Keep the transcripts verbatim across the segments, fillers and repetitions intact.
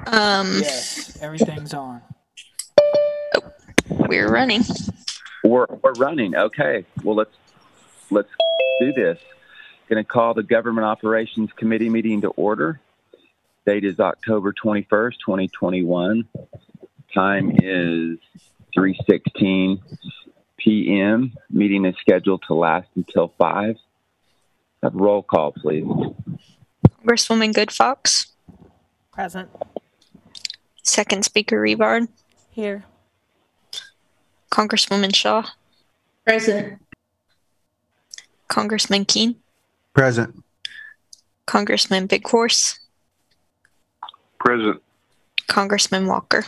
Um, Yes, everything's on. we're running. We're we're running. Okay. Well, let's let's do this. Going to call the Government Operations Committee meeting to order. Date is October twenty-first, twenty twenty-one. Time is three sixteen p.m. Meeting is scheduled to last until five. Have a roll call, please. Congresswoman Good Fox. Present. Second Speaker Revard. Here. Congresswoman Shaw. Present. Congressman Keene. Present. Congressman Big Horse. Present. Congressman Walker.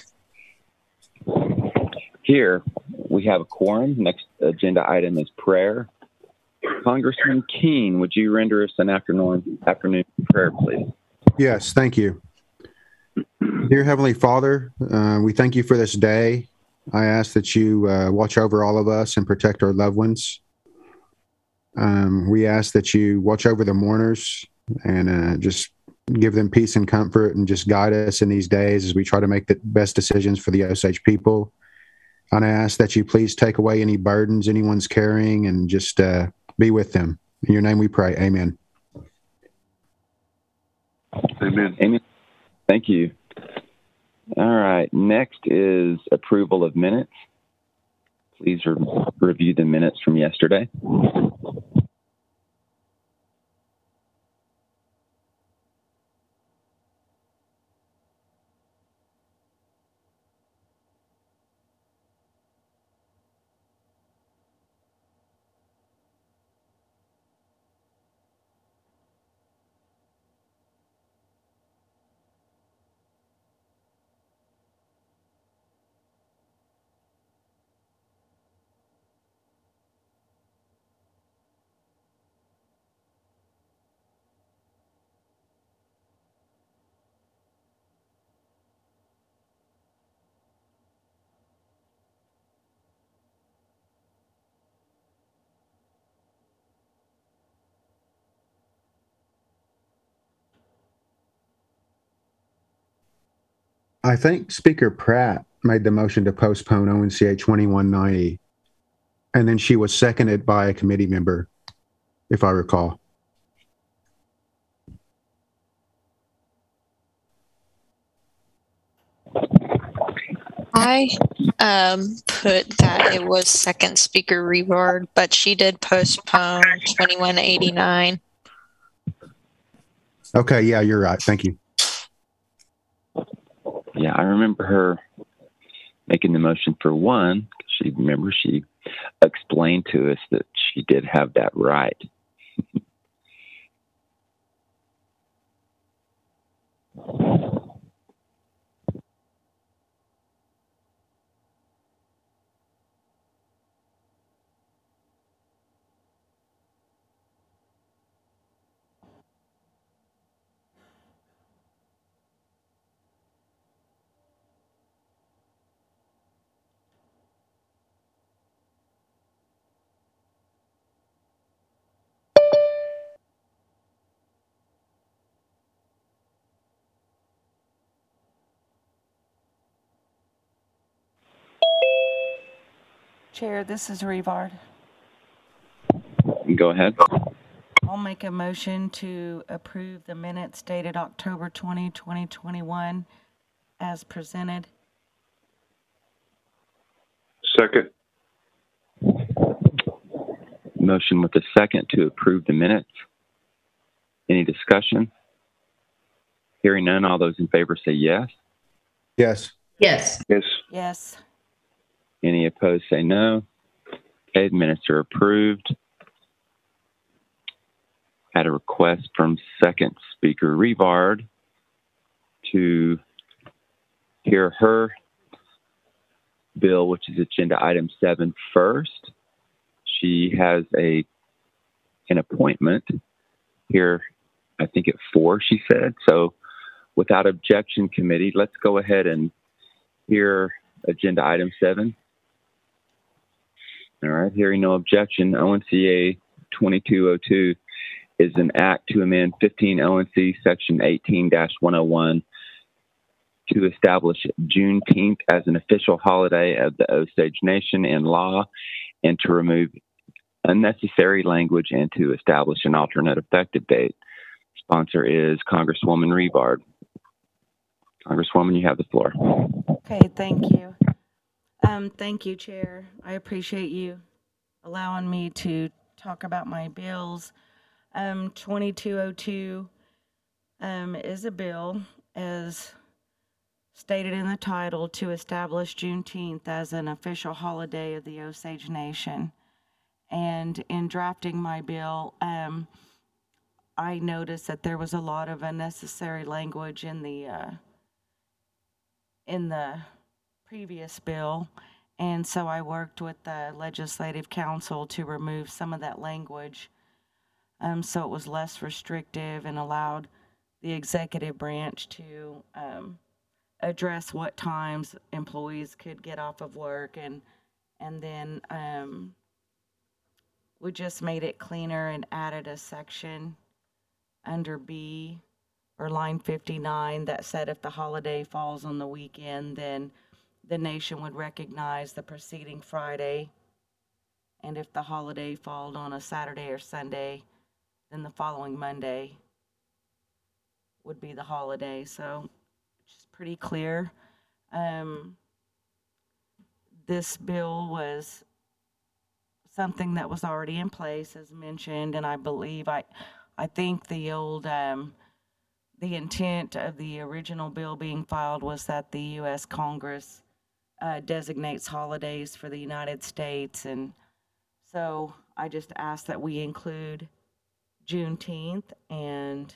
Here, we have a quorum. Next agenda item is prayer. Congressman Keene, would you render us an afternoon, afternoon prayer, please? Yes, thank you. Dear Heavenly Father, uh, we thank you for this day. I ask that you uh, watch over all of us and protect our loved ones. Um, we ask that you watch over the mourners and uh, just give them peace and comfort and just guide us in these days as we try to make the best decisions for the Osage people. And I ask that you please take away any burdens anyone's carrying and just uh, be with them. In your name we pray. Amen. Amen. Amen. Thank you. All right. Next is approval of minutes. Please re- review the minutes from yesterday. I think Speaker Pratt made the motion to postpone O N C A twenty-one ninety, and then she was seconded by a committee member, if I recall. I um, put that it was Second Speaker Revard, but she did postpone twenty-one eighty-nine. Okay, yeah, you're right. Thank you. Yeah, I remember her making the motion for one. She remember she explained to us that she did have that right. Chair, this is Revard. Go ahead. I'll make a motion to approve the minutes dated October twentieth, twenty twenty-one as presented. Second. Motion with a second to approve the minutes. Any discussion? Hearing none, all those in favor say yes. Yes. Yes. Yes. Yes. Any opposed say no. Okay, the minutes are approved. Had a request from Second Speaker Revard to hear her bill, which is agenda item seven first. She has a an appointment here, I think at four, she said. So without objection, committee, let's go ahead and hear agenda item seven. All right, hearing no objection, O N C A twenty-two oh two is an act to amend fifteen O N C section eighteen dash one oh one to establish Juneteenth as an official holiday of the Osage Nation in law and to remove unnecessary language and to establish an alternate effective date. Sponsor is Congresswoman Rivard. Congresswoman, you have the floor. Okay, thank you. Um, thank you, Chair. I appreciate you allowing me to talk about my bills. Um, twenty-two oh two um, is a bill, as stated in the title, to establish Juneteenth as an official holiday of the Osage Nation. And in drafting my bill, um, I noticed that there was a lot of unnecessary language in the uh, in the previous bill, and so I worked with the Legislative Council to remove some of that language, um, so it was less restrictive and allowed the executive branch to um, address what times employees could get off of work, and and then um, we just made it cleaner and added a section under B or line fifty-nine that said if the holiday falls on the weekend, then the nation would recognize the preceding Friday. And if the holiday fell on a Saturday or Sunday, then the following Monday would be the holiday. So it's pretty clear. Um, this bill was something that was already in place, as mentioned, and I believe, I, I think the old, um, the intent of the original bill being filed was that the U S Congress uh, designates holidays for the United States, and so I just ask that we include Juneteenth, and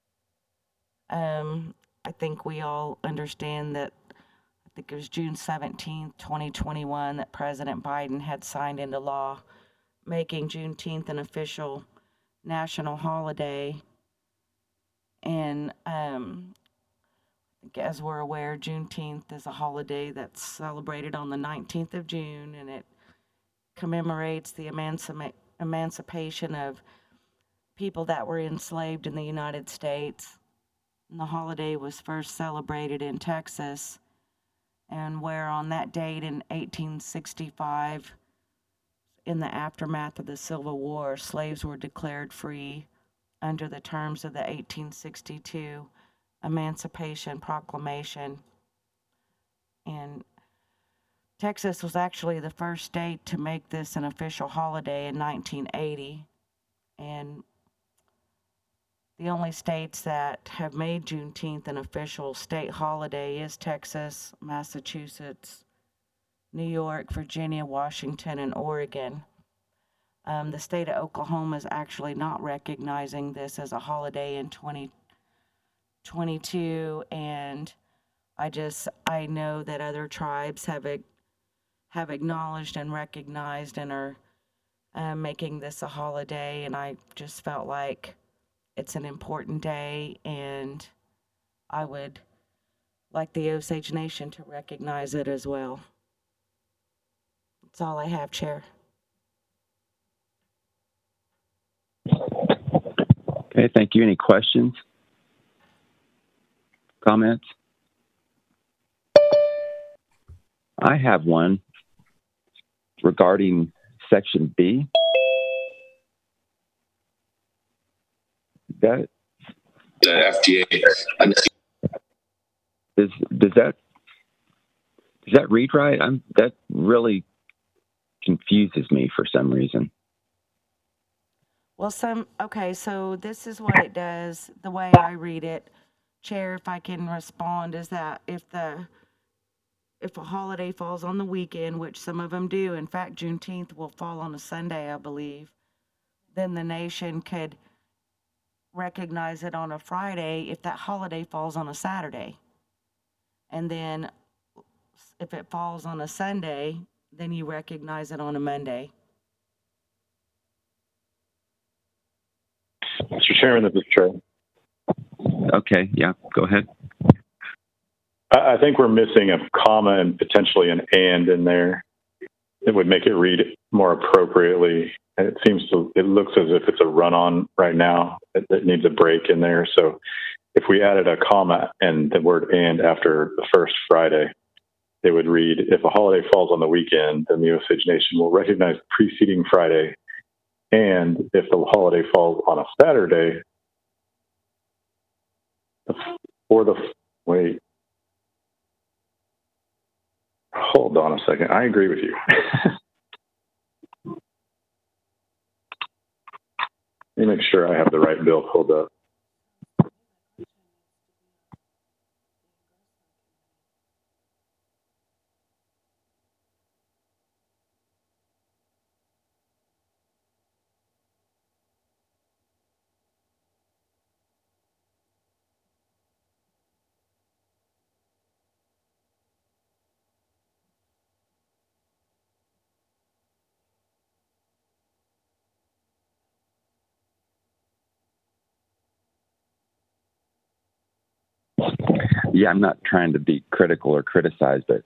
um, I think we all understand that, I think it was June seventeenth, twenty twenty-one, that President Biden had signed into law making Juneteenth an official national holiday. And um, I think, as we're aware, Juneteenth is a holiday that's celebrated on the nineteenth of June, and it commemorates the emancipa- emancipation of people that were enslaved in the United States. And the holiday was first celebrated in Texas, and where on that date in eighteen sixty-five, in the aftermath of the Civil War, slaves were declared free under the terms of the eighteen sixty-two Emancipation Proclamation. And Texas was actually the first state to make this an official holiday in nineteen eighty. And the only states that have made Juneteenth an official state holiday is Texas, Massachusetts, New York, Virginia, Washington, and Oregon. Um, the state of Oklahoma is actually not recognizing this as a holiday in twenty twenty-two, and I just, I know that other tribes have have acknowledged and recognized and are uh, making this a holiday, and I just felt like it's an important day, and I would like the Osage Nation to recognize it as well. That's all I have, Chair. Okay, thank you. Any questions? Comments? I have one regarding section B. That the F D A. Does does that does that read right? I'm that really confuses me for some reason. Well, some, okay, so this is what it does, the way I read it, Chair, if I can respond, is that if the, if a holiday falls on the weekend, which some of them do, in fact, Juneteenth will fall on a Sunday, I believe, then the nation could recognize it on a Friday if that holiday falls on a Saturday. And then if it falls on a Sunday, then you recognize it on a Monday. Mister Chairman, this is Trey. Okay, yeah, go ahead. I think we're missing a comma and potentially an and in there. It would make it read more appropriately. And it seems to, it looks as if it's a run-on right now. It, it needs a break in there. So if we added a comma and the word and after the first Friday, it would read, if a holiday falls on the weekend, then the Osage Nation will recognize the preceding Friday. And if the holiday falls on a Saturday, or the, wait, hold on a second. I agree with you. Let me make sure I have the right bill pulled up. Yeah, I'm not trying to be critical or criticize, but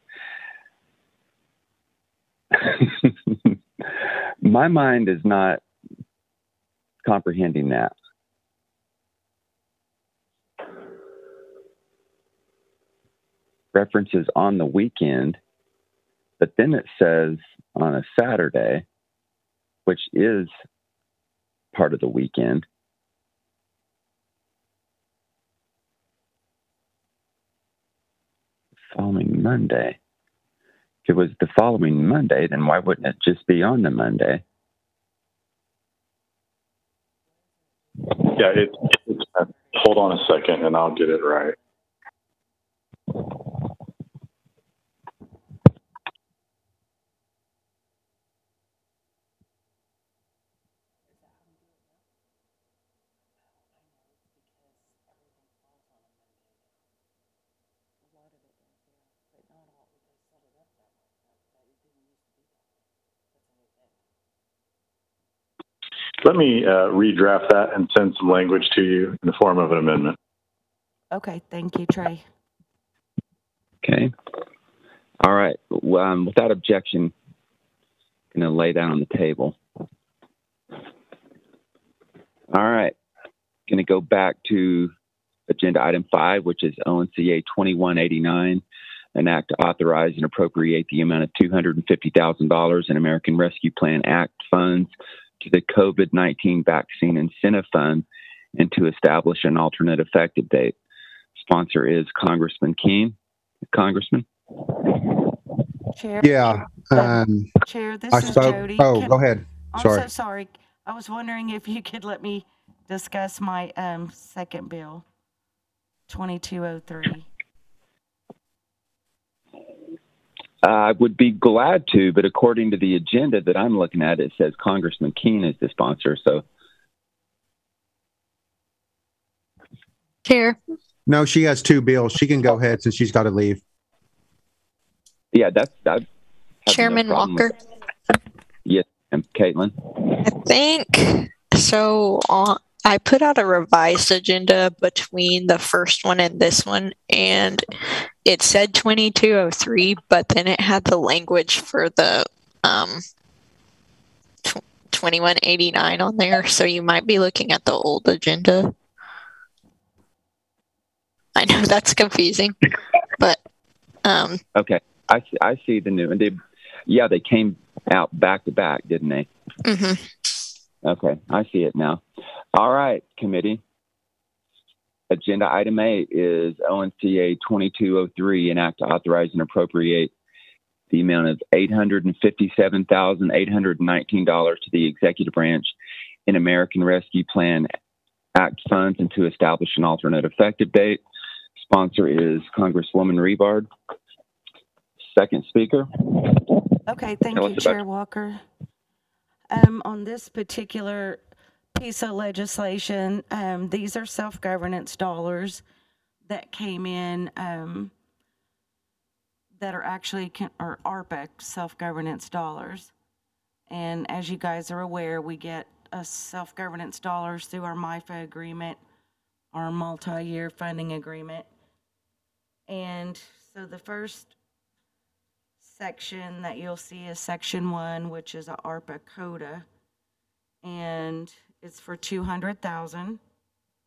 my mind is not comprehending that. References on the weekend, but then it says on a Saturday, which is part of the weekend. Following Monday. If it was the following Monday, then why wouldn't it just be on the Monday? Yeah, it, it's, uh, hold on a second and I'll get it right. Let me uh, redraft that and send some language to you in the form of an amendment. Okay, thank you, Trey. Okay. All right. Well, um, without objection, I'm going to lay down on the table. All right. Going to go back to agenda item five, which is O N C A twenty-one eighty-nine, an act to authorize and appropriate the amount of two hundred fifty thousand dollars in American Rescue Plan Act funds to the COVID nineteen Vaccine Incentive Fund and to establish an alternate effective date. Sponsor is Congressman Keene. Congressman? Chair. Yeah. Um, Um, Chair, this I is spoke. Jody. Oh, Can- go ahead. I'm Sorry. so sorry. I was wondering if you could let me discuss my um, second bill, twenty-two oh three. I would be glad to, but according to the agenda that I'm looking at, it says Congressman Keene is the sponsor. So, Chair. No, she has two bills. She can go ahead since she's got to leave. yeah, that's that. Chairman Walker. Yes, and Caitlin. I think so. On, I put out a revised agenda between the first one and this one, and it said twenty-two oh three, but then it had the language for the um, tw- twenty-one eighty-nine on there. So you might be looking at the old agenda. I know that's confusing, but um, Okay, I see, I see the new, and they, yeah, they came out back to back, didn't they? mm-hmm. Okay, I see it now. All right, committee. Agenda item eight is O N C A twenty-two oh three, an act to authorize and appropriate the amount of eight hundred fifty-seven thousand eight hundred nineteen dollars to the executive branch in American Rescue Plan Act funds and to establish an alternate effective date. Sponsor is Congresswoman Rivard. Second speaker. Okay, thank Tell you, us about- Chair Walker. Um, on this particular piece of legislation, um, these are self-governance dollars that came in um, that are actually can, or ARPA self-governance dollars. And as you guys are aware, we get a self-governance dollars through our M I F A agreement, our multi-year funding agreement. And so the first section that you'll see is section one, which is a ARPA CODA, and it's for two hundred thousand.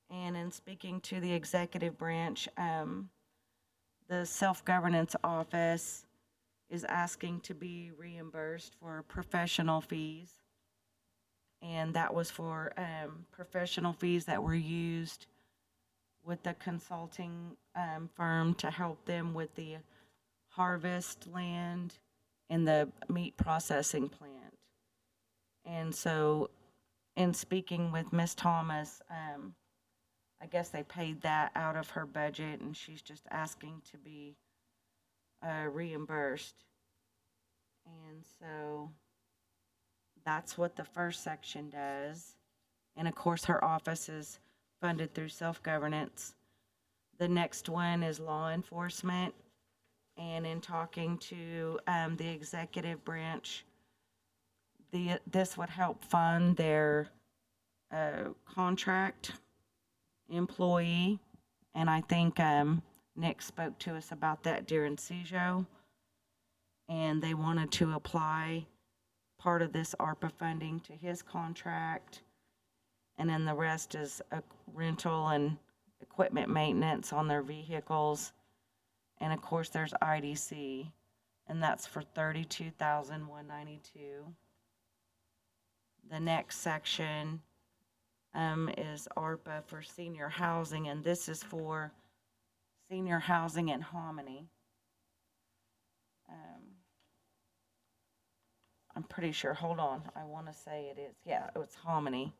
And in speaking to the executive branch, um, the self-governance office is asking to be reimbursed for professional fees. And that was for um, professional fees that were used with the consulting um, firm to help them with the harvest land and the meat processing plant. And so in speaking with Miss Thomas, um, I guess they paid that out of her budget, and she's just asking to be uh, reimbursed. And so that's what the first section does. And of course, her office is funded through self-governance. The next one is law enforcement. And in talking to um, the executive branch, the this would help fund their uh, contract employee. And I think um, Nick spoke to us about that during C J O. And they wanted to apply part of this ARPA funding to his contract. And then the rest is a rental and equipment maintenance on their vehicles. And of course, there's I D C, and that's for thirty-two thousand one hundred ninety-two dollars. The next section um, is ARPA for senior housing, and this is for senior housing in Hominy. Um, I'm pretty sure, hold on, I want to say it is, yeah, it's Hominy.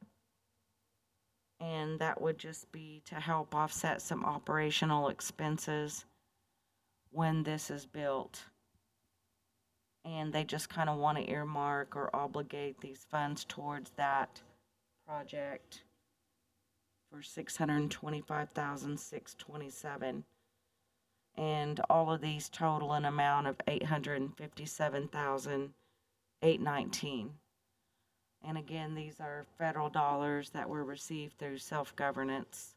And that would just be to help offset some operational expenses when this is built. And they just kind of want to earmark or obligate these funds towards that project for six hundred twenty-five thousand six hundred twenty-seven dollars. And all of these total an amount of eight hundred fifty-seven thousand eight hundred nineteen dollars. And again, these are federal dollars that were received through self-governance.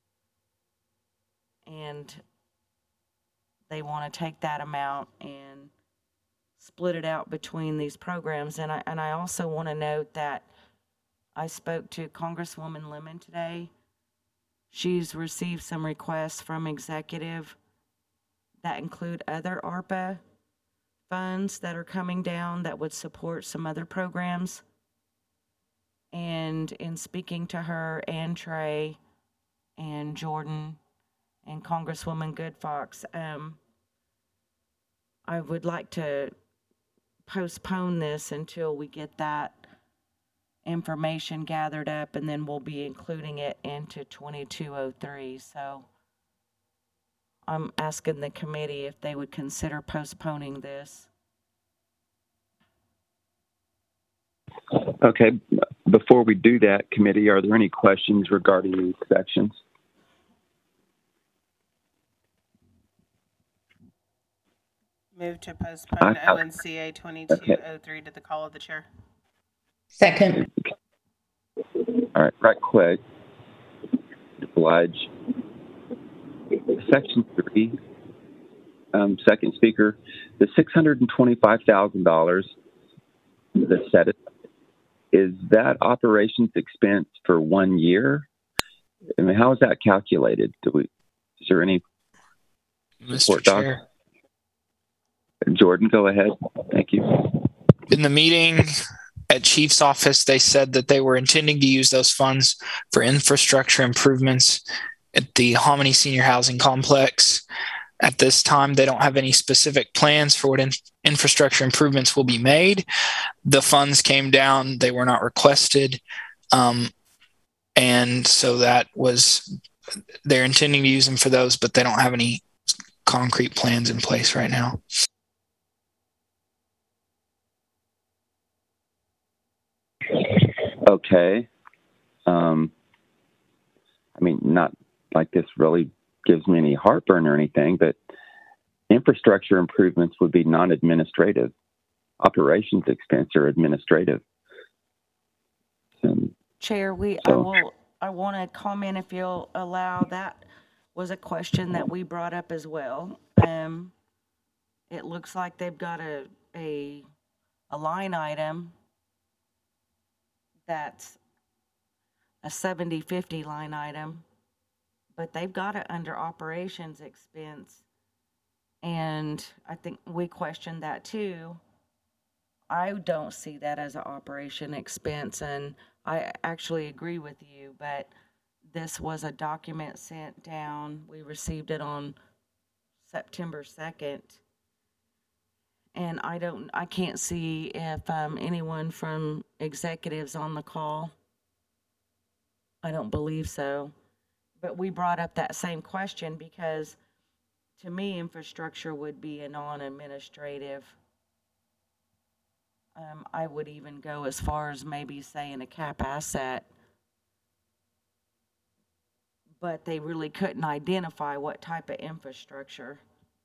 And they want to take that amount and split it out between these programs. And I, and I also want to note that I spoke to Congresswoman Lemon today. She's received some requests from executive that include other ARPA funds that are coming down that would support some other programs. And in speaking to her and Trey and Jordan and Congresswoman Goodfox, um, I would like to postpone this until we get that information gathered up, and then we'll be including it into twenty-two oh three. So I'm asking the committee if they would consider postponing this. Okay. Before we do that, committee, are there any questions regarding these sections? Move to postpone I- O N C A twenty-two oh three to the call of the chair. Second. All right, right quick. Oblige. Section three, um, second speaker, the six hundred twenty-five thousand dollars that set it, is that operations expense for one year? I mean, how is that calculated? Do we, is there any Mister Chair. doc? Jordan, go ahead. Thank you. In the meeting at Chief's office, they said that they were intending to use those funds for infrastructure improvements at the Hominy Senior Housing Complex. At this time, they don't have any specific plans for what in- infrastructure improvements will be made. The funds came down. They were not requested. Um, and so that was, they're intending to use them for those, but they don't have any concrete plans in place right now. Okay. Um, I mean, not like this really gives me any heartburn or anything, but infrastructure improvements would be non-administrative. Operations expense are administrative. Um, Chair, we so. I will I want to comment if you'll allow. That was a question that we brought up as well. Um, it looks like they've got a a a line item that's a seventy fifty line item but they've got it under operations expense. And I think we questioned that too. I don't see that as an operation expense, and I actually agree with you, but this was a document sent down. We received it on September second. And I don't, I can't see if um, anyone from executives on the call. I don't believe so. But we brought up that same question because to me, infrastructure would be a non-administrative. Um, I would even go as far as maybe saying a cap asset. But they really couldn't identify what type of infrastructure.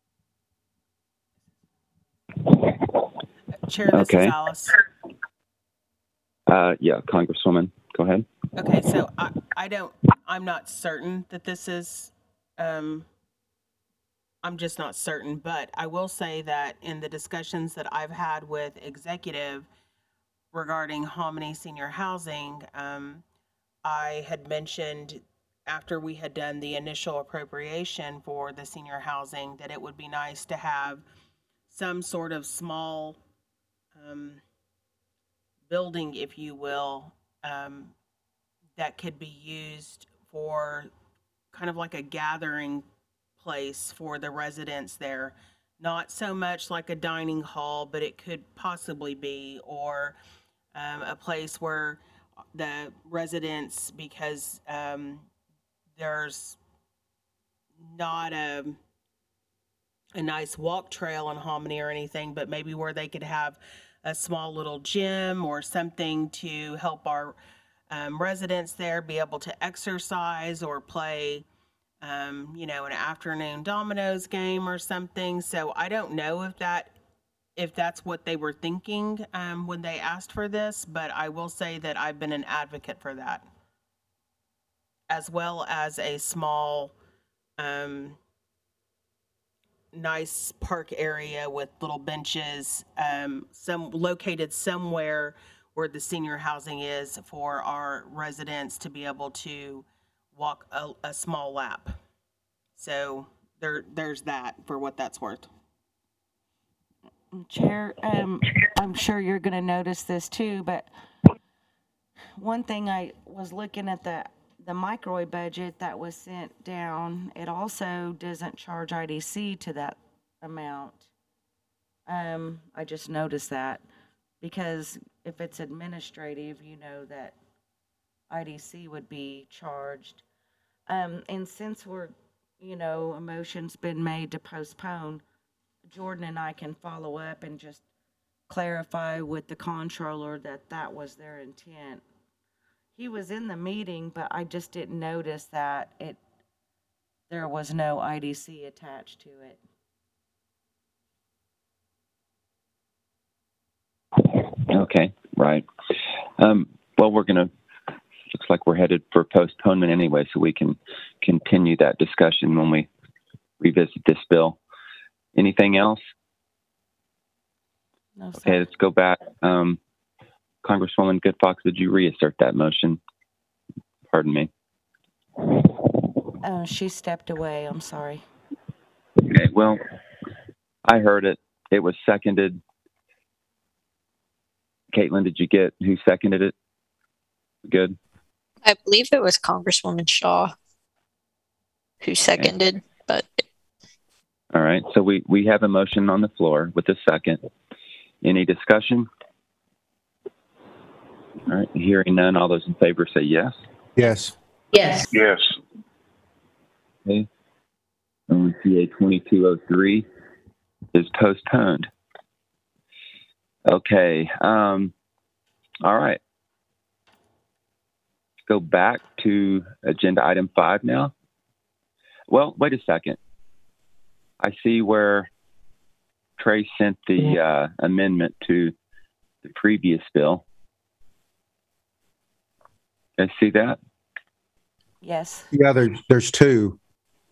Chair, this Okay. is Alice. Uh, yeah, Congresswoman, go ahead. Okay, so I, I don't, I'm not certain that this is, um, I'm just not certain, but I will say that in the discussions that I've had with executive regarding Hominy Senior Housing, um, I had mentioned after we had done the initial appropriation for the senior housing that it would be nice to have some sort of small um, building, if you will, um, that could be used for kind of like a gathering place for the residents there. Not so much like a dining hall, but it could possibly be, or um, a place where the residents, because um, there's not a a nice walk trail on Hominy or anything, but maybe where they could have a small little gym or something to help our um, residents there be able to exercise or play, um, you know, an afternoon dominoes game or something. So I don't know if that if that's what they were thinking um, when they asked for this, but I will say that I've been an advocate for that, as well as a small, um, nice park area with little benches, um, some located somewhere where the senior housing is for our residents to be able to walk a, a small lap. So there, there's that for what that's worth. Chair, um, I'm sure you're going to notice this too, but one thing I was looking at the the microwave budget that was sent down, it also doesn't charge I D C to that amount. Um, I just noticed that because if it's administrative, you know that I D C would be charged. Um, and since we're, you know, a motion's been made to postpone, Jordan and I can follow up and just clarify with the comptroller that that was their intent. He was in the meeting, but I just didn't notice that it there was no I D C attached to it. Okay, right. Um, well, we're going to, looks like we're headed for postponement anyway, so we can continue that discussion when we revisit this bill. Anything else? No, sir. Okay, let's go back. Um, Congresswoman Goodfox, did you reassert that motion? Pardon me. Uh, she stepped away. I'm sorry. Okay, well, I heard it. It was seconded. Caitlin, did you get who seconded it? Good. I believe it was Congresswoman Shaw who seconded, okay. But all right. So we, we have a motion on the floor with a second. Any discussion? All right. Hearing none, all those in favor say yes. Yes. Yes. Yes. Okay. O N C A twenty-two oh three is postponed. Okay. Um, all right. Let's go back to agenda item five now. Well, wait a second. I see where Trey sent the uh, amendment to the previous bill. I see that. Yes. Yeah, there, there's two.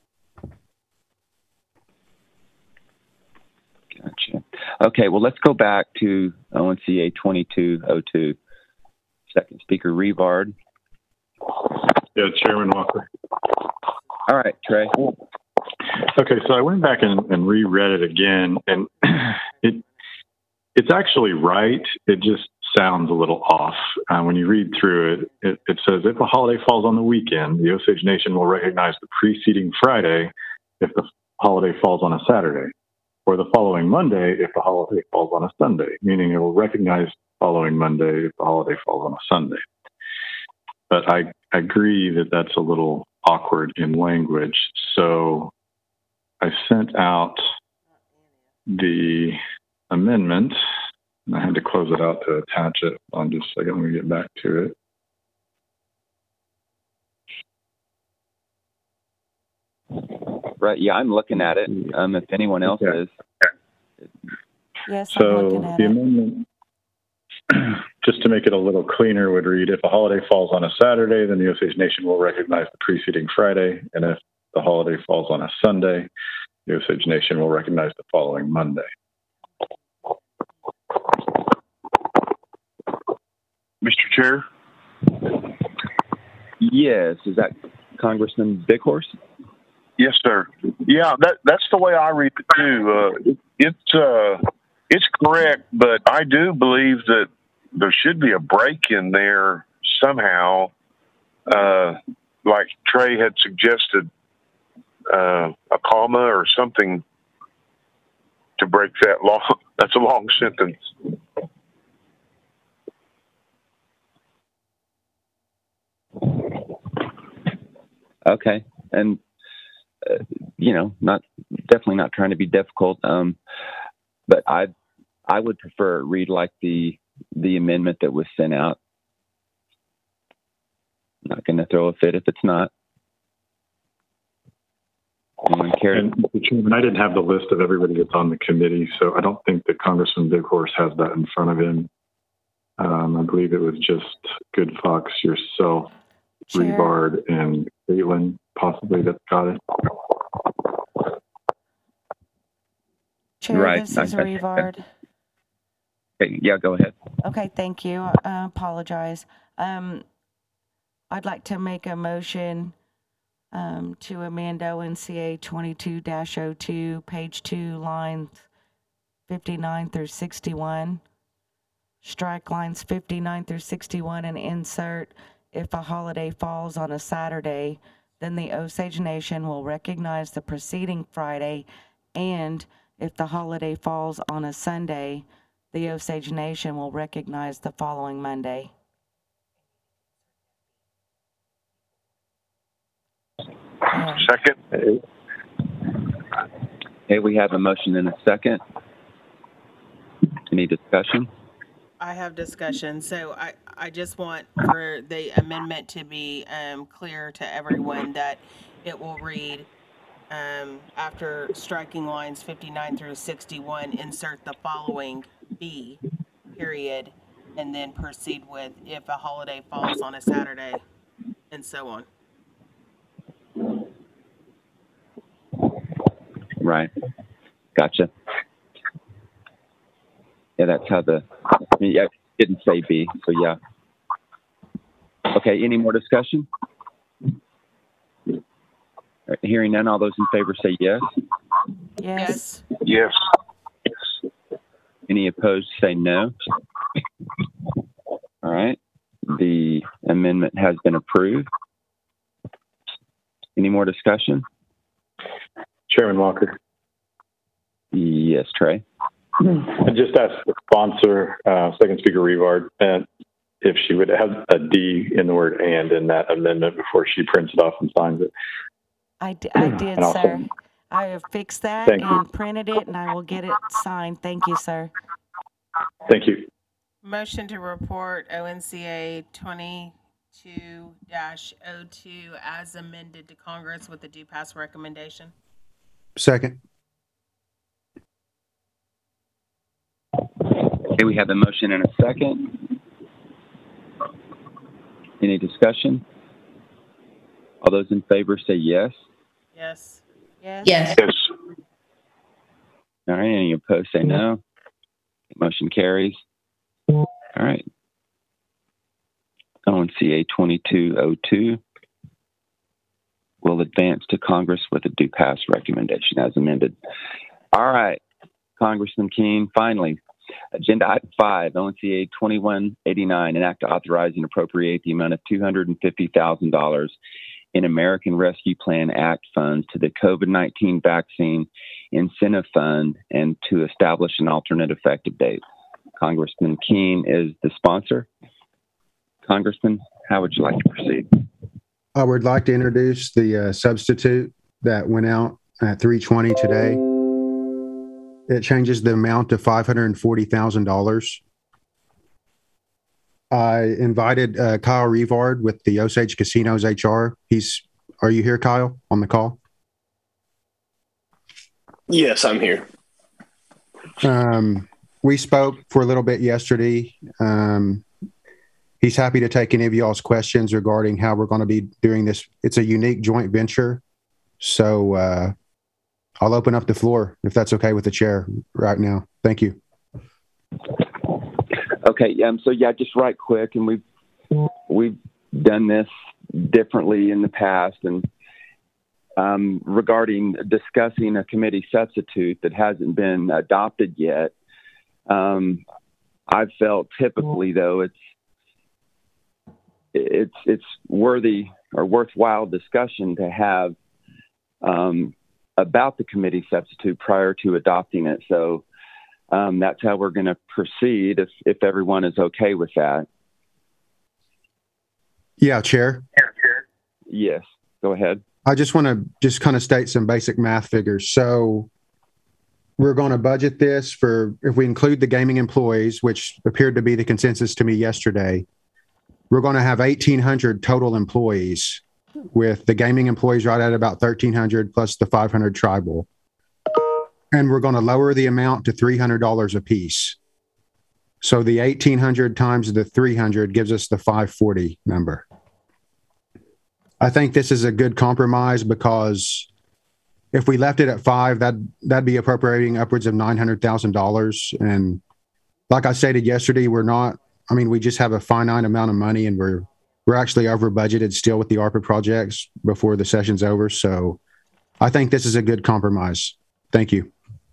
Gotcha. Okay, well, let's go back to O N C A twenty-two oh two. Second Speaker Rivard. Yeah, Chairman Walker. All right, Trey. Okay, so I went back and, and reread it again, and it it's actually right. It just sounds a little off. Uh, when you read through it, it, it says, if a holiday falls on the weekend, the Osage Nation will recognize the preceding Friday if the holiday falls on a Saturday, or the following Monday if the holiday falls on a Sunday, meaning it will recognize the following Monday if the holiday falls on a Sunday. But I agree that that's a little awkward in language. So I sent out the amendment, and I had to close it out to attach it. On just a second, let me get back to it. Right. Yeah, I'm looking at it. Um, if anyone else Okay. is. Yes, I'm So looking at the it. amendment, just to make it a little cleaner, would read, if a holiday falls on a Saturday, then the Osage Nation will recognize the preceding Friday. And if the holiday falls on a Sunday, the Osage Nation will recognize the following Monday. Mister Chair? Yes. Is that Congressman Bighorse? Yes, sir. Yeah, that that's the way I read it too. Uh, it, it's uh, it's correct, but I do believe that there should be a break in there somehow, uh, like Trey had suggested, uh, a comma or something to break that long. That's a long sentence. Okay. And, uh, you know, not definitely not trying to be difficult. Um, but I, I would prefer it read like the, the amendment that was sent out. I'm not going to throw a fit if it's not. Anyone care? And Mister Chairman, I didn't have the list of everybody that's on the committee, so I don't think that Congressman Bighorse has that in front of him. Um, I believe it was just Good Fox, yourself, Chair. Revard, and Caitlin, possibly, that got it. Chair, Right. this is I- I- Revard. Okay, yeah, go ahead. Okay, thank you. I apologize. Um, I'd like to make a motion um, to amend O N C A twenty-two dash oh two, page two, lines fifty-nine through sixty-one. Strike lines fifty-nine through sixty-one and insert, if a holiday falls on a Saturday, then the Osage Nation will recognize the preceding Friday, and if the holiday falls on a Sunday, the Osage Nation will recognize the following Monday. Um, Second. Okay, we have a motion and a second. Any discussion? I have discussion, so I, I just want for the amendment to be um, clear to everyone that it will read, um, after striking lines fifty-nine through sixty-one, insert the following B, period, and then proceed with if a holiday falls on a Saturday, and so on. Right. Gotcha. Yeah, that's how the, I mean, yeah, it didn't say B, so yeah. Okay, any more discussion? All right, hearing none, all those in favor say yes. Yes. Yes. Any opposed say no. All right, the amendment has been approved. Any more discussion? Chairman Walker. Yes, Trey. I just asked the sponsor, uh, Second Speaker Revard, and if she would have a D in the word "and" in that amendment before she prints it off and signs it. I, d- I did, And I'll sir. second. I have fixed that Thank you. and printed it, and I will get it signed. Thank you, sir. Thank you. Motion to report O N C A twenty-two dash oh two as amended to Congress with the do pass recommendation. Second. Okay, we have a motion and a second. Any discussion? All those in favor say yes. Yes. Yes. Yes. Yes. All right, any opposed say no. Motion carries. All right. O N C A twenty-two oh two will shall advance to Congress with a do pass recommendation as amended. All right, Congressman Keene, finally, agenda item five, O N C A twenty-one eighty-nine, an act to authorize and appropriate the amount of two hundred fifty thousand dollars in American Rescue Plan Act funds to the COVID nineteen Vaccine Incentive Fund and to establish an alternate effective date. Congressman Keene is the sponsor. Congressman, how would you like to proceed? I would like to introduce the uh, substitute that went out at three twenty today. It changes the amount to five hundred forty thousand dollars. I invited uh, Kyle Revard with the Osage Casinos H R. He's, are you here, Kyle, on the call? Yes, I'm here. Um, we spoke for a little bit yesterday. Um, he's happy to take any of y'all's questions regarding how we're going to be doing this. It's a unique joint venture. So uh, I'll open up the floor if that's okay with the chair right now. Thank you. Okay, um, so yeah, just right quick, and we've we've done this differently in the past, and um, regarding discussing a committee substitute that hasn't been adopted yet, um, I've felt typically though it's it's it's worthy or worthwhile discussion to have um, about the committee substitute prior to adopting it. So. Um, that's how we're going to proceed if, if everyone is okay with that. Yeah, Chair. Yes, go ahead. I just want to just kind of state some basic math figures. So we're going to budget this for, if we include the gaming employees, which appeared to be the consensus to me yesterday, we're going to have eighteen hundred total employees, with the gaming employees right at about thirteen hundred plus the five hundred tribal. And we're going to lower the amount to three hundred dollars a piece. So the eighteen hundred times the three hundred gives us the five forty number. I think this is a good compromise because if we left it at five, that, that'd be appropriating upwards of nine hundred thousand dollars. And like I stated yesterday, we're not, I mean, we just have a finite amount of money and we're, we're actually over budgeted still with the ARPA projects before the session's over. So I think this is a good compromise. Thank you.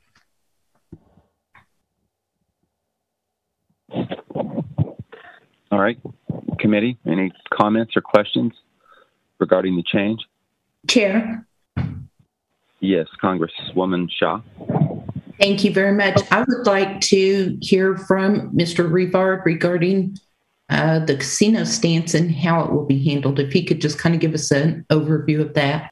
All right, committee, any comments or questions regarding the change? Chair. Yes, Congresswoman Shaw. Thank you very much. I would like to hear from Mister Revard regarding uh, the casino stance and how it will be handled. If he could just kind of give us an overview of that.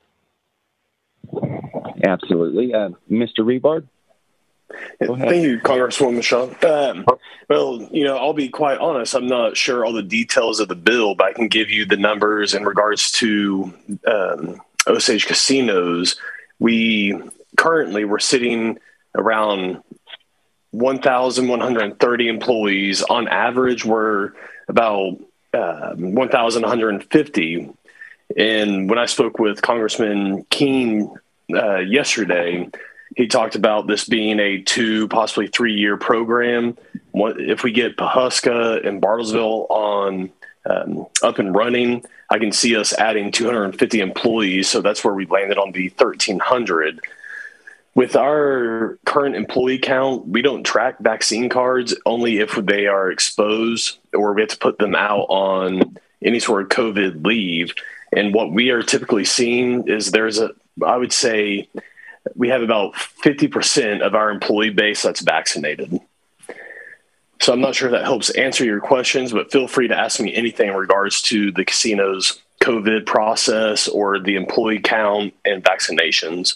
Absolutely. Uh, Mister Revard? Thank you, Congresswoman Shaw. Um, well, you know, I'll be quite honest. I'm not sure all the details of the bill, but I can give you the numbers in regards to um, Osage casinos. We currently we're sitting around one thousand one hundred thirty employees. On average, we're about uh, one thousand one hundred fifty. And when I spoke with Congressman Keene uh, yesterday, he talked about this being a two, possibly three-year program. If we get Pawhuska and Bartlesville on um, up and running, I can see us adding two hundred fifty employees. So that's where we landed on the thirteen hundred. With our current employee count, we don't track vaccine cards only if they are exposed or we have to put them out on any sort of COVID leave. And what we are typically seeing is there's a, I would say, we have about fifty percent of our employee base that's vaccinated. So I'm not sure if that helps answer your questions, but feel free to ask me anything in regards to the casino's COVID process or the employee count and vaccinations.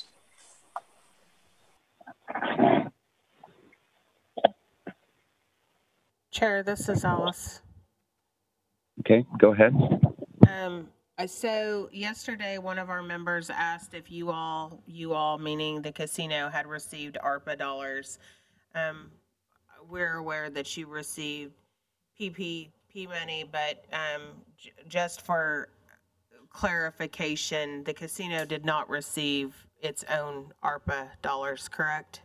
Chair, this is Alice. Okay, go ahead. Um, So yesterday, one of our members asked if you all, you all meaning the casino, had received ARPA dollars. Um, we're aware that you received P P P money, but um, j- just for clarification, the casino did not receive its own ARPA dollars, correct?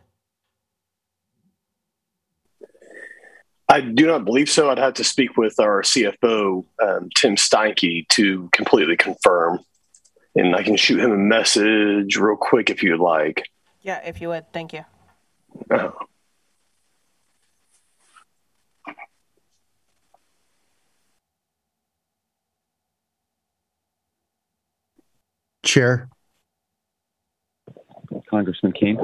I do not believe so. I'd have to speak with our C F O, um, Tim Steinke, to completely confirm and I can shoot him a message real quick if you'd like. Yeah, if you would. Thank you. Uh, Chair. Congressman King.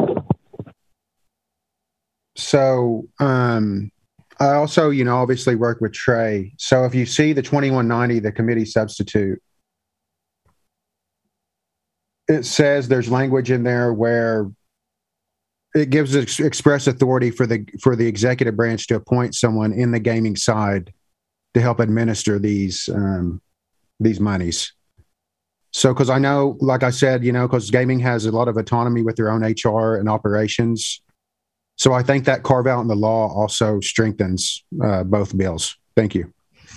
So um, I also, you know, obviously work with Trey. So if you see the twenty-one ninety, the committee substitute, it says there's language in there where it gives ex- express authority for the for the executive branch to appoint someone in the gaming side to help administer these um, these monies. So, because I know, like I said, you know, because gaming has a lot of autonomy with their own H R and operations. So I think that carve out in the law also strengthens uh, both bills. Thank you.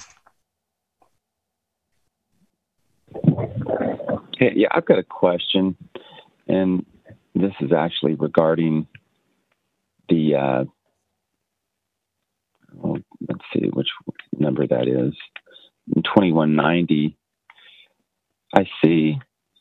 Hey, yeah, I've got a question, and this is actually regarding the, uh, well, let's see which number that is, twenty-one ninety. I see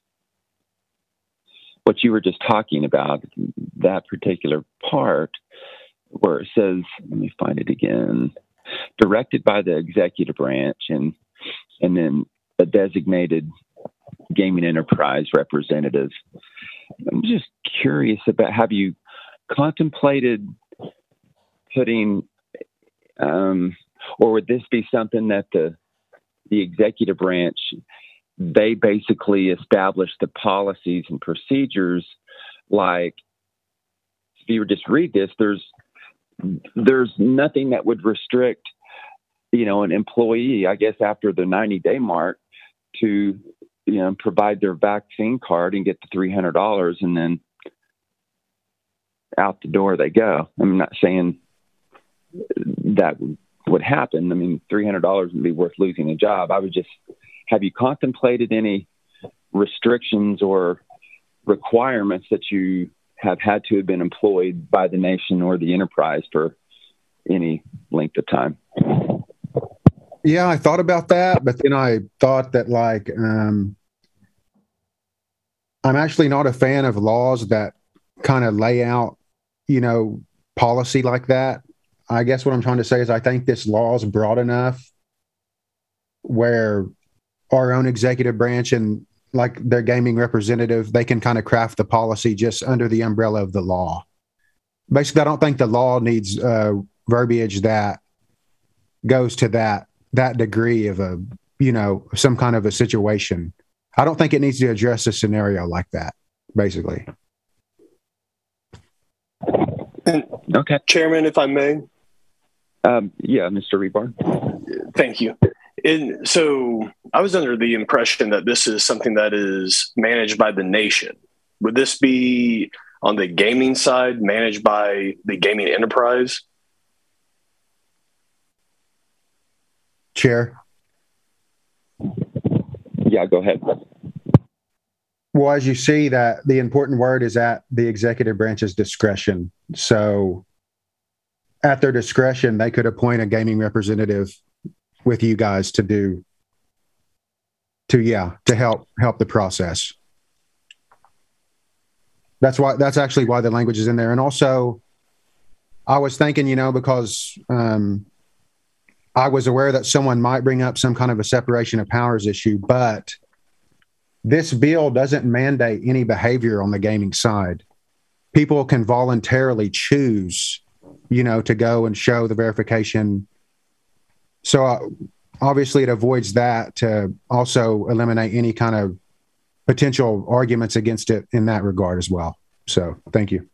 what you were just talking about, that particular part where it says, let me find it again, directed by the executive branch and and then a designated gaming enterprise representative. I'm just curious about, have you contemplated putting, um, or would this be something that the the executive branch, they basically establish the policies and procedures? Like, if you would just read this, there's there's nothing that would restrict, you know, an employee, I guess, after the ninety day mark to, you know, provide their vaccine card and get the three hundred dollars and then out the door they go. I'm not saying that would happen. I mean, three hundred dollars would be worth losing a job. I would just, have you contemplated any restrictions or requirements that you have had to have been employed by the nation or the enterprise for any length of time? Yeah, I thought about that, but then I thought that, like, um, I'm actually not a fan of laws that kind of lay out, you know, policy like that. I guess what I'm trying to say is I think this law is broad enough where our own executive branch and like their gaming representative, they can kind of craft the policy just under the umbrella of the law. Basically, I don't think the law needs uh, verbiage that goes to that that degree of a, you know, some kind of a situation. I don't think it needs to address a scenario like that, basically. And, okay. Chairman, if I may. Um, yeah, Mister Rebar. Thank you. And so I was under the impression that this is something that is managed by the nation. Would this be on the gaming side, managed by the gaming enterprise? Chair? Yeah, go ahead. Well, as you see, that the important word is at the executive branch's discretion. So at their discretion, they could appoint a gaming representative with you guys to do, to, yeah, to help, help the process. That's why, that's actually why the language is in there. And also I was thinking, you know, because, um, I was aware that someone might bring up some kind of a separation of powers issue, but this bill doesn't mandate any behavior on the gaming side. People can voluntarily choose, you know, to go and show the verification. So uh, obviously it avoids that to also eliminate any kind of potential arguments against it in that regard as well. So thank you.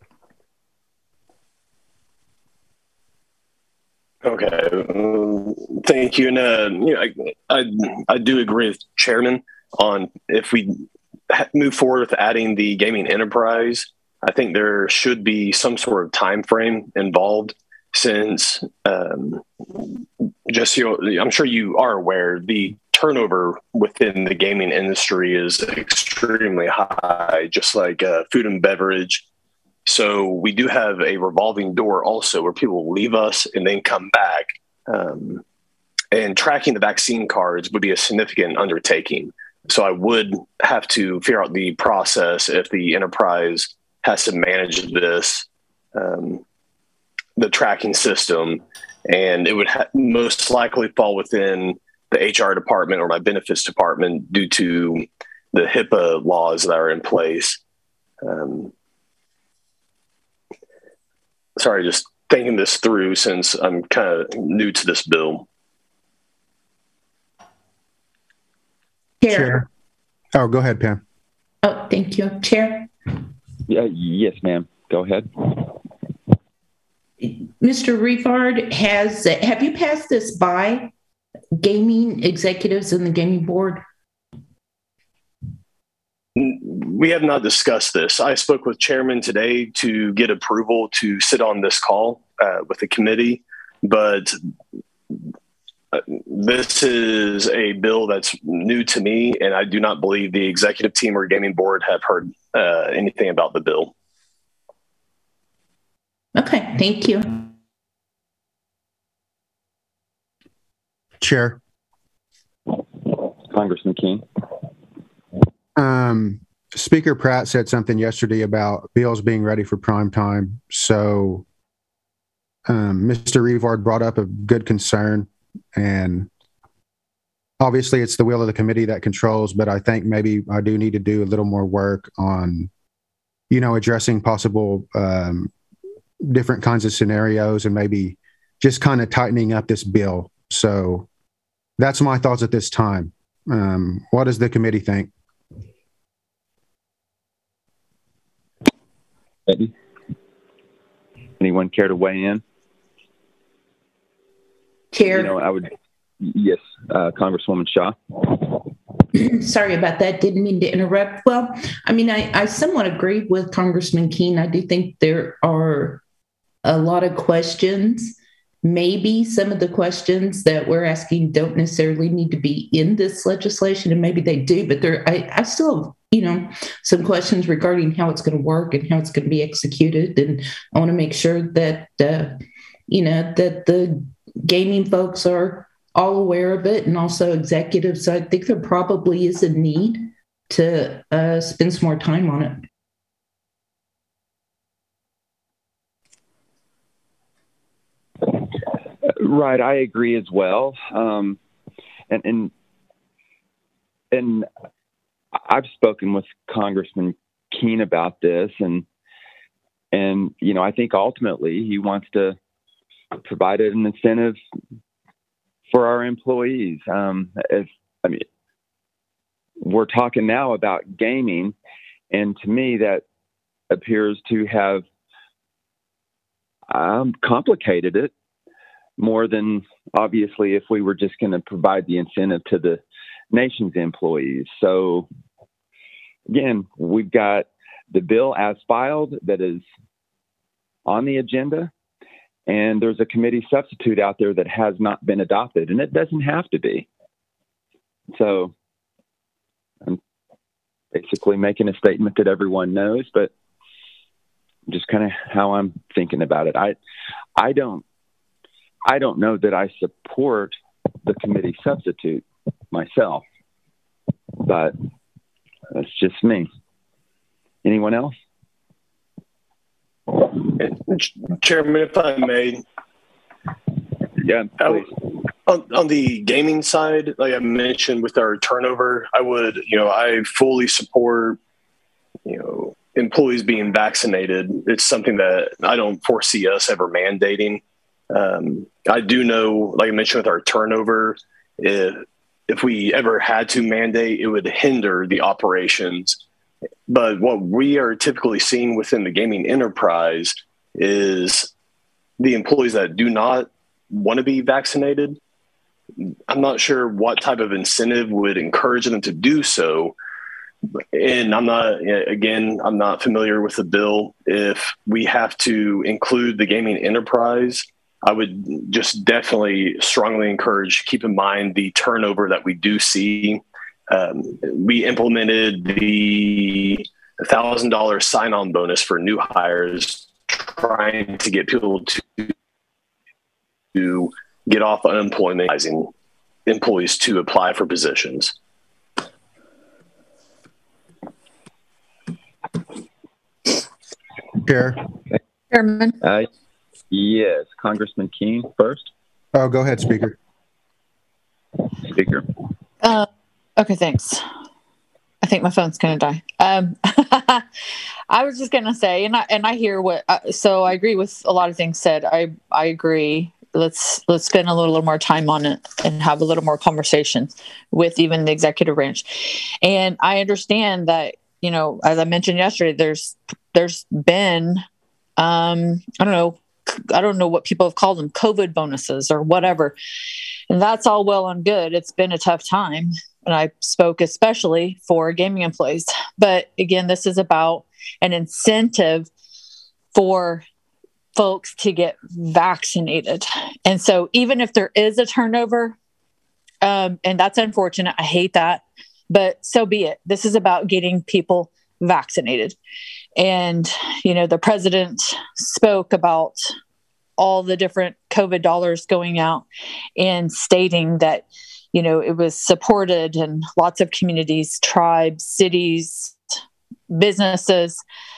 Okay, um, thank you. And uh, you know, I, I I do agree with Chairman on if we move forward with adding the gaming enterprise. I think there should be some sort of time frame involved, since um, just you know, I'm sure you are aware the turnover within the gaming industry is extremely high, just like uh, food and beverage. So we do have a revolving door also where people will leave us and then come back. Um, and tracking the vaccine cards would be a significant undertaking. So I would have to figure out the process if the enterprise has to manage this, um, the tracking system, and it would ha- most likely fall within the H R department or my benefits department due to the HIPAA laws that are in place. Um, sorry, just thinking this through since I'm kind of new to this bill. Chair. Chair. Oh, go ahead, Pam. Oh, thank you. Chair. Yeah, yes, ma'am. Go ahead. Mister Rivard, has, have you passed this by gaming executives and the gaming board? We have not discussed this. I spoke with chairman today to get approval to sit on this call uh, with the committee, but uh, this is a bill that's new to me, and I do not believe the executive team or gaming board have heard uh, anything about the bill. Okay, thank you. Chair. Congressman King. Um, Speaker Pratt said something yesterday about bills being ready for prime time. So um, Mister Rivard brought up a good concern, and obviously it's the will of the committee that controls, but I think maybe I do need to do a little more work on, you know, addressing possible um, different kinds of scenarios and maybe just kind of tightening up this bill. So that's my thoughts at this time. Um, what does the committee think? Eddie? Anyone care to weigh in? Chair. You know, I would, yes, uh, Congresswoman Shaw. Sorry about that. Didn't mean to interrupt. Well, I mean, I, I somewhat agree with Congressman Keene. I do think there are a lot of questions. Maybe some of the questions that we're asking don't necessarily need to be in this legislation, and maybe they do, but there, I, I still have, you know, some questions regarding how it's going to work and how it's going to be executed. And I want to make sure that, uh, you know, that the gaming folks are all aware of it, and also executives. So I think there probably is a need to uh, spend some more time on it. Right, I agree as well. Um, and and and I've spoken with Congressman Keene about this, and and you know, I think ultimately he wants to provide an incentive for our employees. Um, as I mean, we're talking now about gaming, and to me that appears to have um, complicated it more than obviously if we were just going to provide the incentive to the nation's employees. So again, we've got the bill as filed that is on the agenda, and there's a committee substitute out there that has not been adopted, and it doesn't have to be. So I'm basically making a statement that everyone knows, but just kind of how I'm thinking about it. I, I don't, I don't know that I support the committee substitute myself, but that's just me. Anyone else? Chairman, if I may. Yeah, please. On, on the gaming side, like I mentioned with our turnover, I would, you know, I fully support, you know, employees being vaccinated. It's something that I don't foresee us ever mandating. Um, I do know, like I mentioned with our turnover, if, if we ever had to mandate, it would hinder the operations. But what we are typically seeing within the gaming enterprise is the employees that do not want to be vaccinated. I'm not sure what type of incentive would encourage them to do so. And I'm not, again, I'm not familiar with the bill. If we have to include the gaming enterprise, I would just definitely strongly encourage, keep in mind the turnover that we do see. Um, we implemented the one thousand dollars sign-on bonus for new hires, trying to get people to, to get off unemployment, employees to apply for positions. Chair. Chairman. Uh, yes, Congressman Keene first. Oh, go ahead, Speaker. Speaker. Uh, okay, thanks. I think my phone's going to die. Um, I was just going to say, and I and I hear what. Uh, so I agree with a lot of things said. I I agree. Let's let's spend a little, little more time on it and have a little more conversations with even the executive branch. And I understand that, you know, as I mentioned yesterday, there's there's been um, I don't know I don't know what people have called them, COVID bonuses or whatever. And that's all well and good. It's been a tough time. And I spoke especially for gaming employees. But again, this is about an incentive for folks to get vaccinated. And so even if there is a turnover, um, and that's unfortunate, I hate that, but so be it. This is about getting people vaccinated. And, you know, the president spoke about all the different COVID dollars going out and stating that, you know, it was supported and lots of communities, tribes, cities, businesses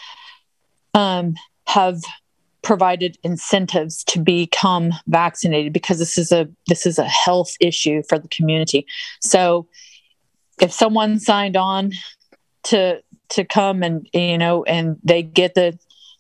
um, have provided incentives to become vaccinated because this is a this is a health issue for the community. So if someone signed on to to come and, you know, and they get the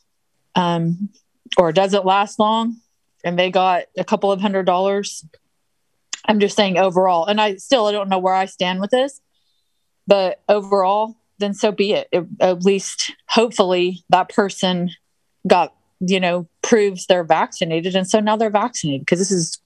um or it doesn't last long and they got a couple of hundred dollars, I'm just saying overall, and I still I don't know where I stand with this, but overall, then so be it. it at least hopefully that person got, you know, proves they're vaccinated. And so now they're vaccinated because this is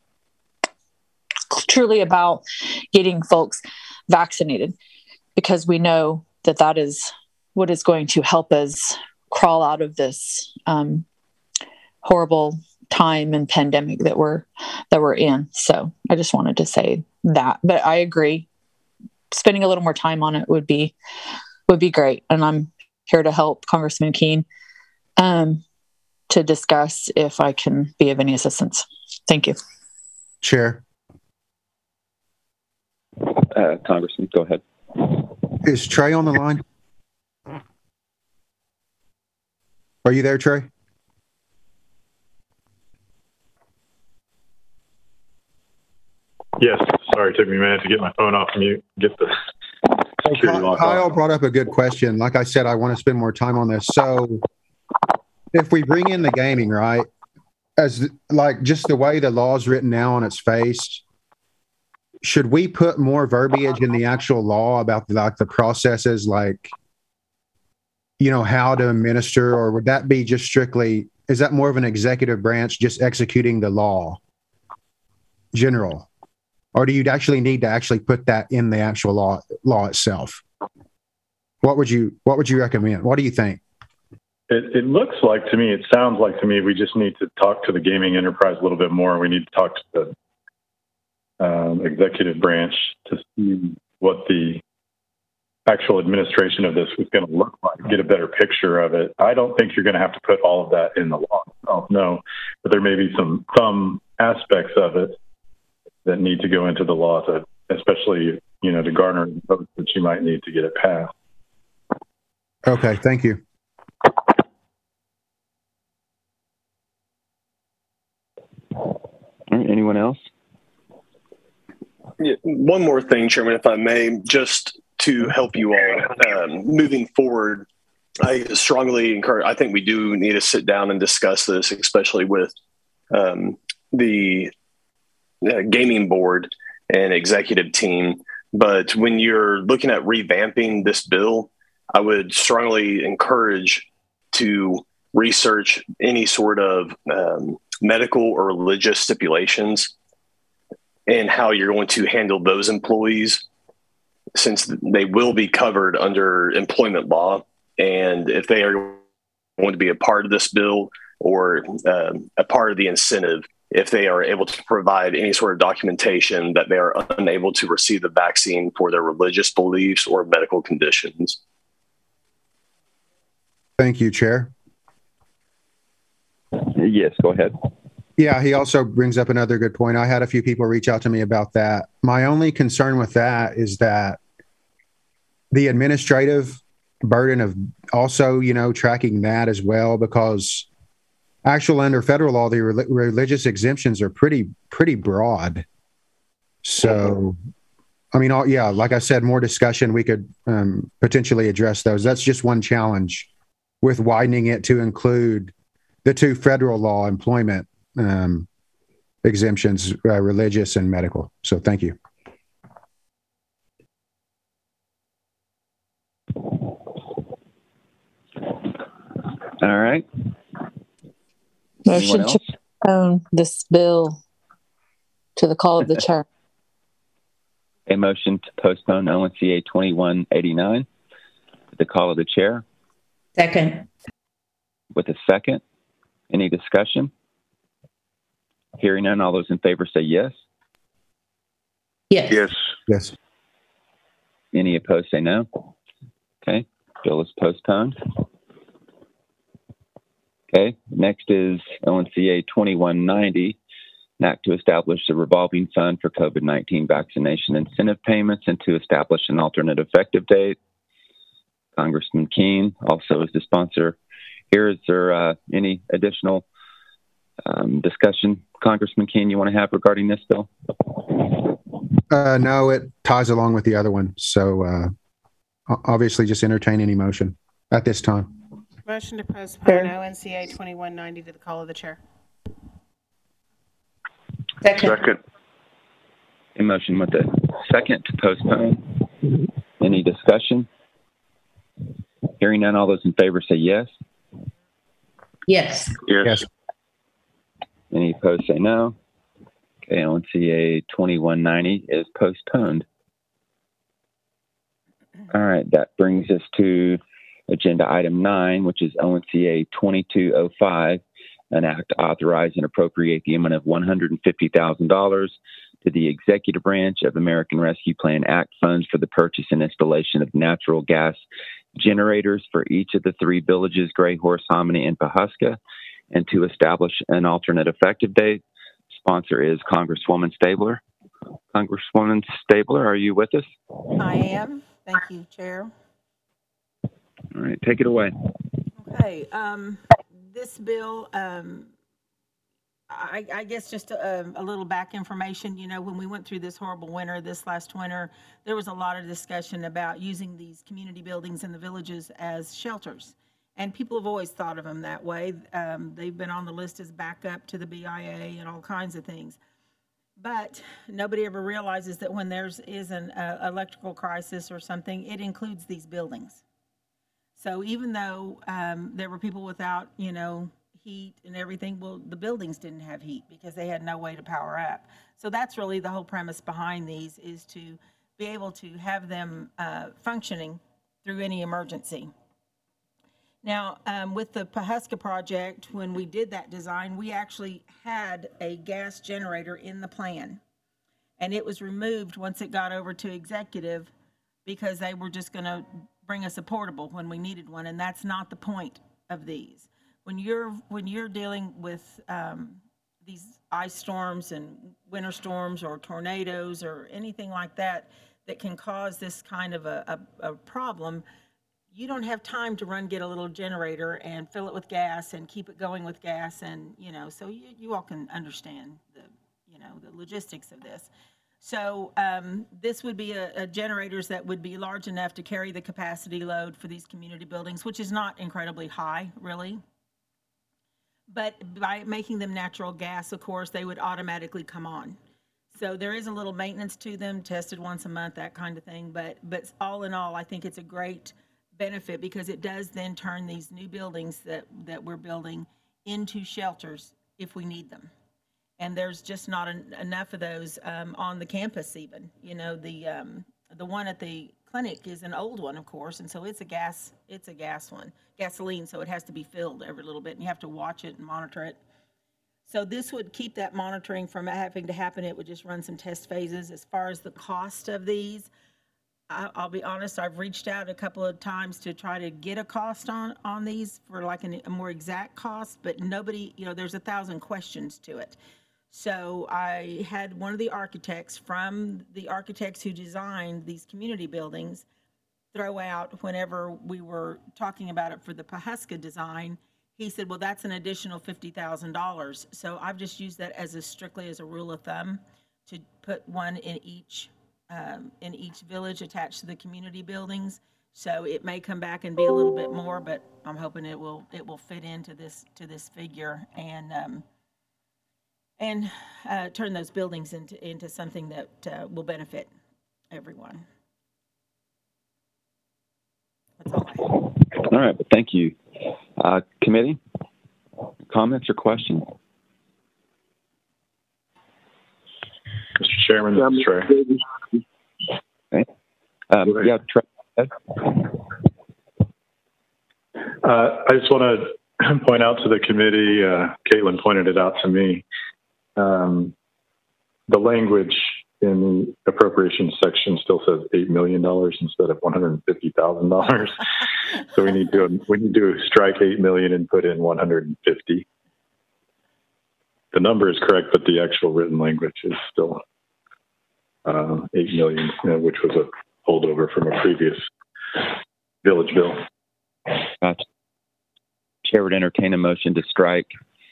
truly about getting folks vaccinated because we know that that is what is going to help us crawl out of this um, horrible time and pandemic that we're, that we're in. So I just wanted to say that, but I agree. Spending a little more time on it would be, would be great. And I'm here to help Congressman Keene. Um, to discuss if I can be of any assistance. Thank you. Chair. Uh, Congressman, go ahead. Is Trey on the line? Are you there, Trey? Yes. Sorry, it took me a minute to get my phone off mute. Get the security lock Kyle off. brought up a good question. Like I said, I want to spend more time on this. So if we bring in the gaming, right, as like just the way the law is written now on its face, should we put more verbiage in the actual law about the, like the processes, like, you know, how to administer, or would that be just strictly, is that more of an executive branch just executing the law general? Or do you actually need to actually put that in the actual law law itself? What would you what would you recommend? What do you think? It, it looks like to me, it sounds like to me, we just need to talk to the gaming enterprise a little bit more. We need to talk to the um, executive branch to see what the actual administration of this is going to look like, get a better picture of it. I don't think you're going to have to put all of that in the law. Oh, no, but there may be some some aspects of it that need to go into the law, to, especially, you know, to garner votes that you might need to get it passed. Okay, thank you. All right, anyone else? Yeah, one more thing, Chairman, if I may, just to help you all um, moving forward. I strongly encourage, I think we do need to sit down and discuss this, especially with um, the uh, gaming board and executive team. But when you're looking at revamping this bill, I would strongly encourage to research any sort of um, medical or religious stipulations and how you're going to handle those employees, since they will be covered under employment law. And if they are going to be a part of this bill or um, a part of the incentive, if they are able to provide any sort of documentation that they are unable to receive the vaccine for their religious beliefs or medical conditions. Thank you, Chair. Yes, go ahead. Yeah, he also brings up another good point. I had a few people reach out to me about that. My only concern with that is that the administrative burden of also, you know, tracking that as well, because actual under federal law, the re- religious exemptions are pretty, pretty broad. So, I mean, all, yeah, like I said, more discussion, we could um, potentially address those. That's just one challenge with widening it to include the two federal law employment um, exemptions, uh, religious and medical. So thank you. All right. Motion to postpone this bill to the call of the chair. A motion to postpone O N C A twenty-one eighty-nine to the call of the chair. Second. With a second. Any discussion? Hearing none, all those in favor say yes. Yes. Yes. Yes. Any opposed say no. Okay. Bill is postponed. Okay. Next is O N C A twenty-one ninety, an act to establish a revolving fund for COVID nineteen vaccination incentive payments and to establish an alternate effective date. Congressman Keene also is the sponsor. Here, is there uh, any additional um, discussion, Congressman Keene, you want to have regarding this bill? Uh, no, it ties along with the other one. So uh, obviously just entertain any motion at this time. Motion to postpone O N C A twenty-one ninety to the call of the chair. Second. Second. A motion with a second to postpone. Any discussion? Hearing none, all those in favor say yes. Yes. Yes. Yes. Any opposed say no. Okay, O N C A twenty-one ninety is postponed. All right, that brings us to agenda item nine, which is O N C A twenty-two oh five, an act to authorize and appropriate the amount of one hundred fifty thousand dollars to the executive branch of American Rescue Plan Act funds for the purchase and installation of natural gas generators for each of the three villages, Gray Horse, Hominy, and Pawhuska, and to establish an alternate effective date. Sponsor is Congresswoman Stabler. Congresswoman Stabler, are you with us? I am. Thank you, Chair. All right, take it away. Okay. Um, this bill, um, I, I guess just a, a little back information. You know, when we went through this horrible winter, this last winter, there was a lot of discussion about using these community buildings in the villages as shelters. And people have always thought of them that way. Um, they've been on the list as backup to the B I A and all kinds of things. But nobody ever realizes that when there's is an uh, electrical crisis or something, it includes these buildings. So even though um, there were people without, you know, heat and everything, well, the buildings didn't have heat because they had no way to power up. So that's really the whole premise behind these, is to be able to have them uh, functioning through any emergency. Now, um, with the Pawhuska project, when we did that design, we actually had a gas generator in the plan. And it was removed once it got over to executive because they were just going to bring us a portable when we needed one. And that's not the point of these. When you're, when you're dealing with um, these ice storms and winter storms or tornadoes or anything like that that can cause this kind of a, a, a problem, you don't have time to run get a little generator and fill it with gas and keep it going with gas. And, you know, so you, you all can understand the, you know, the logistics of this. So um, this would be a, a generators that would be large enough to carry the capacity load for these community buildings, which is not incredibly high, really. But by making them natural gas, of course, they would automatically come on. So there is a little maintenance to them, tested once a month, that kind of thing. But but all in all, I think it's a great benefit because it does then turn these new buildings that, that we're building into shelters if we need them. And there's just not en- enough of those um, on the campus even. You know, the um, the one at the clinic is an old one, of course, and so it's a gas, it's a gas one, gasoline, so it has to be filled every little bit, and you have to watch it and monitor it. So this would keep that monitoring from having to happen. It would just run some test phases. As far as the cost of these, I, I'll be honest, I've reached out a couple of times to try to get a cost on, on these for like an, a more exact cost, but nobody, you know, there's a thousand questions to it. So I had one of the architects from the architects who designed these community buildings throw out whenever we were talking about it for the Pawhuska design. He said, well, that's an additional fifty thousand dollars. So I've just used that as a strictly as a rule of thumb to put one in each um, in each village attached to the community buildings. So it may come back and be a little bit more, but I'm hoping it will it will fit into this to this figure and um, and uh, turn those buildings into into something that uh, will benefit everyone. That's all I have. All right, well, thank you. Uh, committee, comments or questions? Mister Chairman, this is Trey. Okay. Um, yeah, Trey. Uh, I just want to point out to the committee, uh, Caitlin pointed it out to me, um, the language in the appropriations section still says eight million dollars instead of one hundred fifty thousand dollars. So we need to we need to strike eight million dollars and put in one hundred fifty. The number is correct, but the actual written language is still uh, eight million dollars, which was a holdover from a previous village bill. Gotcha. Chair would entertain a motion to strike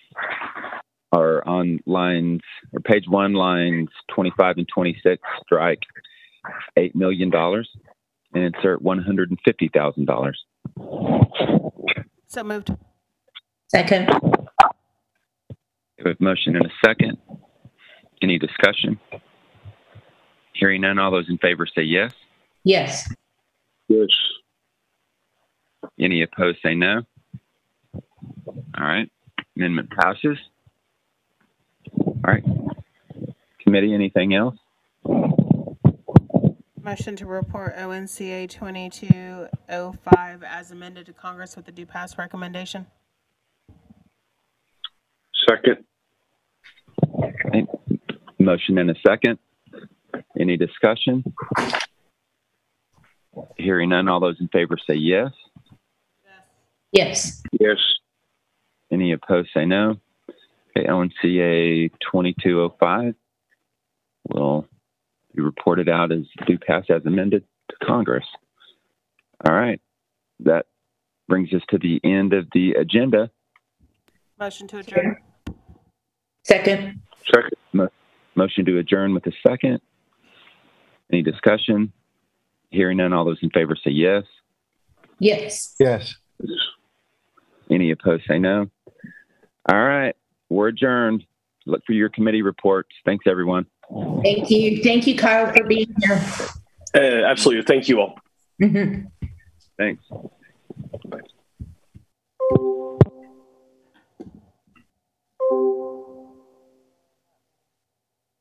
or on lines or page one, lines twenty-five and twenty-six, strike eight million dollars and insert one hundred fifty thousand dollars. So moved. Second. We have a motion and a second. Any discussion? Hearing none, all those in favor say yes. Yes. Yes. Any opposed say no. All right. Amendment passes. All right. Committee, anything else? Motion to report O N C A twenty-two oh five as amended to Congress with the due pass recommendation. Second. Okay. Motion and a second. Any discussion? Hearing none, all those in favor say yes. Yes. Yes. Any opposed say no. Okay, O N C A twenty-two oh five will be reported out as due pass as amended to Congress. All right. That brings us to the end of the agenda. Motion to adjourn. Second. Second. Mo- motion to adjourn with a second. Any discussion? Hearing none, all those in favor say yes. Yes. Yes. Any opposed say no. All right. We're adjourned. Look for your committee reports. Thanks, everyone. Thank you. Thank you, Kyle, for being here. Uh, absolutely. Thank you all. Mm-hmm. Thanks.